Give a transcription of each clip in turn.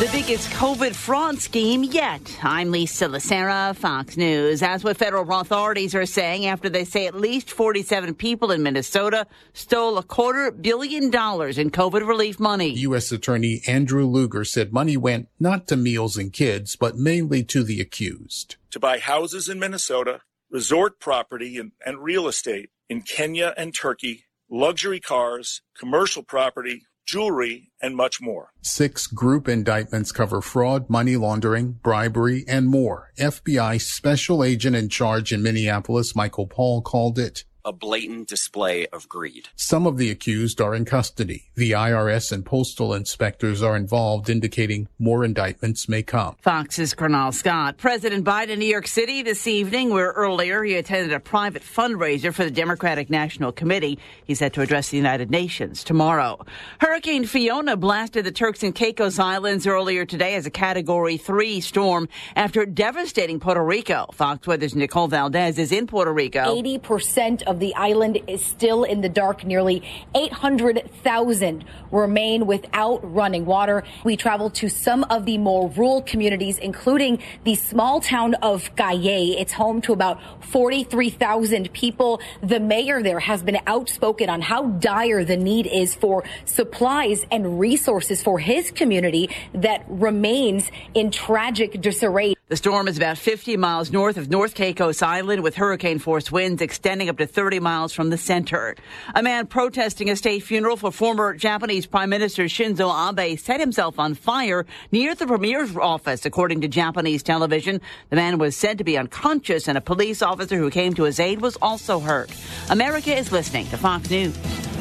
The biggest COVID fraud scheme yet. I'm Lisa Lacera, Fox News. That's what federal authorities are saying after they say at least 47 people in Minnesota stole $250 million in COVID relief money. U.S. Attorney Andrew Luger said money went not to meals and kids, but mainly to the accused. To buy houses in Minnesota, resort property and real estate in Kenya and Turkey, luxury cars, commercial property, jewelry, and much more. 6 group indictments cover fraud, money laundering, bribery, and more. FBI special agent in charge in Minneapolis, Michael Paul, called it a blatant display of greed. Some of the accused are in custody. The IRS and postal inspectors are involved, indicating more indictments may come. Fox's Cornell Scott. President Biden in New York City this evening, where earlier he attended a private fundraiser for the Democratic National Committee. He's set to address the United Nations tomorrow. Hurricane Fiona blasted the Turks and Caicos Islands earlier today as a Category 3 storm after devastating Puerto Rico. Fox Weather's Nicole Valdez is in Puerto Rico. 80% of the island is still in the dark. Nearly 800,000 remain without running water. We traveled to some of the more rural communities, including the small town of Cayey. It's home to about 43,000 people. The mayor there has been outspoken on how dire the need is for supplies and resources for his community that remains in tragic disarray. The storm is about 50 miles north of North Caicos Island, with hurricane-force winds extending up to 30 miles from the center. A man protesting a state funeral for former Japanese Prime Minister Shinzo Abe set himself on fire near the premier's office, according to Japanese television. The man was said to be unconscious, and a police officer who came to his aid was also hurt. America is listening to Fox News.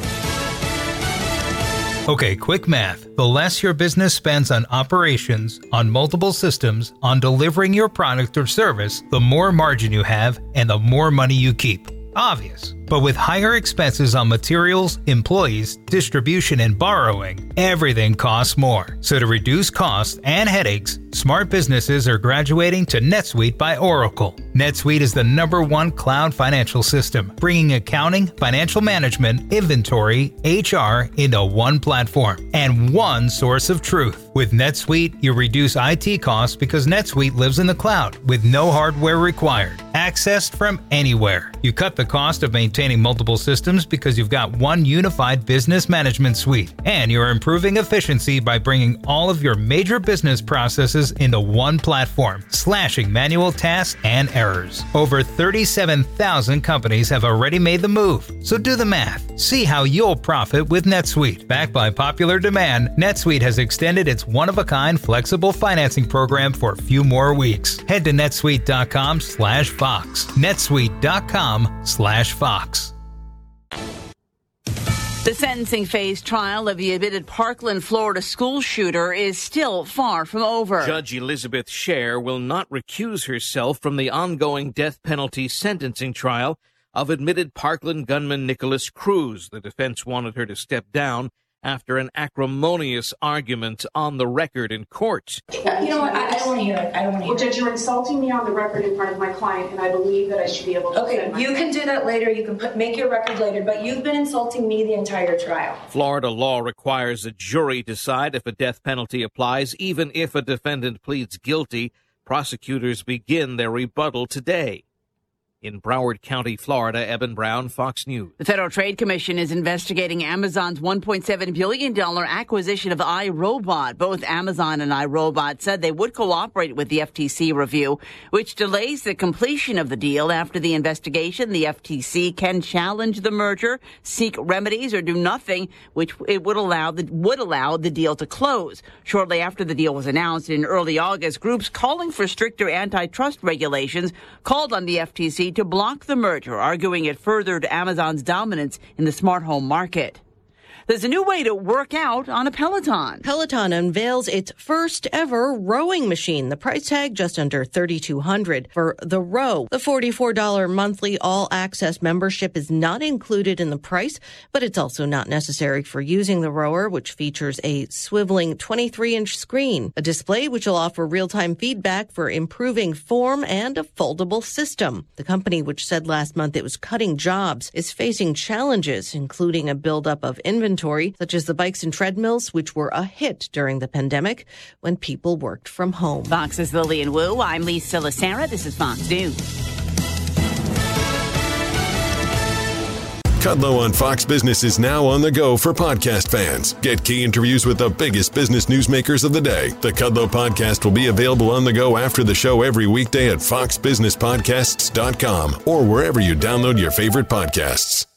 Okay, quick math. The less your business spends on operations, on multiple systems, on delivering your product or service, the more margin you have and the more money you keep. Obvious. But with higher expenses on materials, employees, distribution, and borrowing, everything costs more. So to reduce costs and headaches, smart businesses are graduating to NetSuite by Oracle. NetSuite is the #1 cloud financial system, bringing accounting, financial management, inventory, HR into one platform and one source of truth. With NetSuite, you reduce IT costs because NetSuite lives in the cloud with no hardware required, accessed from anywhere. You cut the cost of maintaining multiple systems because you've got one unified business management suite, and you're improving efficiency by bringing all of your major business processes into one platform, slashing manual tasks and errors. Over 37,000 companies have already made the move, so do the math. See how you'll profit with NetSuite. Backed by popular demand, NetSuite has extended its one-of-a-kind flexible financing program for a few more weeks. Head to netsuite.com/Fox. netsuite.com/Fox. The sentencing phase trial of the admitted Parkland, Florida school shooter is still far from over. Judge Elizabeth Scher will not recuse herself from the ongoing death penalty sentencing trial of admitted Parkland gunman Nicholas Cruz. The defense wanted her to step down after an acrimonious argument on the record in court. You know what? I don't want to hear it. I don't want to hear it. Well, Judge, you're insulting me on the record in front of my client, and I believe that I should be able to defend myself. You can do that later. You can make your record later, but you've been insulting me the entire trial. Florida law requires a jury decide if a death penalty applies, even if a defendant pleads guilty. Prosecutors begin their rebuttal today. In Broward County, Florida, Eben Brown, Fox News. The Federal Trade Commission is investigating Amazon's $1.7 billion acquisition of iRobot. Both Amazon and iRobot said they would cooperate with the FTC review, which delays the completion of the deal. After the investigation, the FTC can challenge the merger, seek remedies, or do nothing, which it would allow the deal to close. Shortly after the deal was announced in early August, groups calling for stricter antitrust regulations called on the FTC to block the merger, arguing it furthered Amazon's dominance in the smart home market. There's a new way to work out on a Peloton. Peloton unveils its first ever rowing machine. The price tag just under $3,200 for the Row. The $44 monthly all-access membership is not included in the price, but it's also not necessary for using the rower, which features a swiveling 23-inch screen, a display which will offer real-time feedback for improving form, and a foldable system. The company, which said last month it was cutting jobs, is facing challenges, including a buildup of inventory inventory, such as the bikes and treadmills, which were a hit during the pandemic when people worked from home. Fox's Lillian Wu. I'm Lisa Lacera. This is Fox News. Kudlow on Fox Business is now on the go for podcast fans. Get key interviews with the biggest business newsmakers of the day. The Kudlow podcast will be available on the go after the show every weekday at foxbusinesspodcasts.com or wherever you download your favorite podcasts.